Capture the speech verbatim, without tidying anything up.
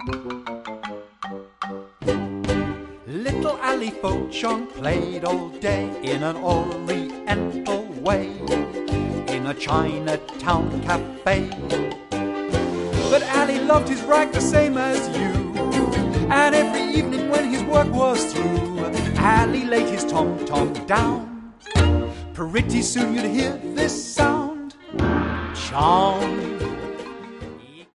Little Ali Fauchon played all day in an oriental way in a Chinatown cafe. But Ali loved his rag the same as you, and every evening when his work was through, Ali laid his tom-tom down. Pretty soon you'd hear this sound: Chong,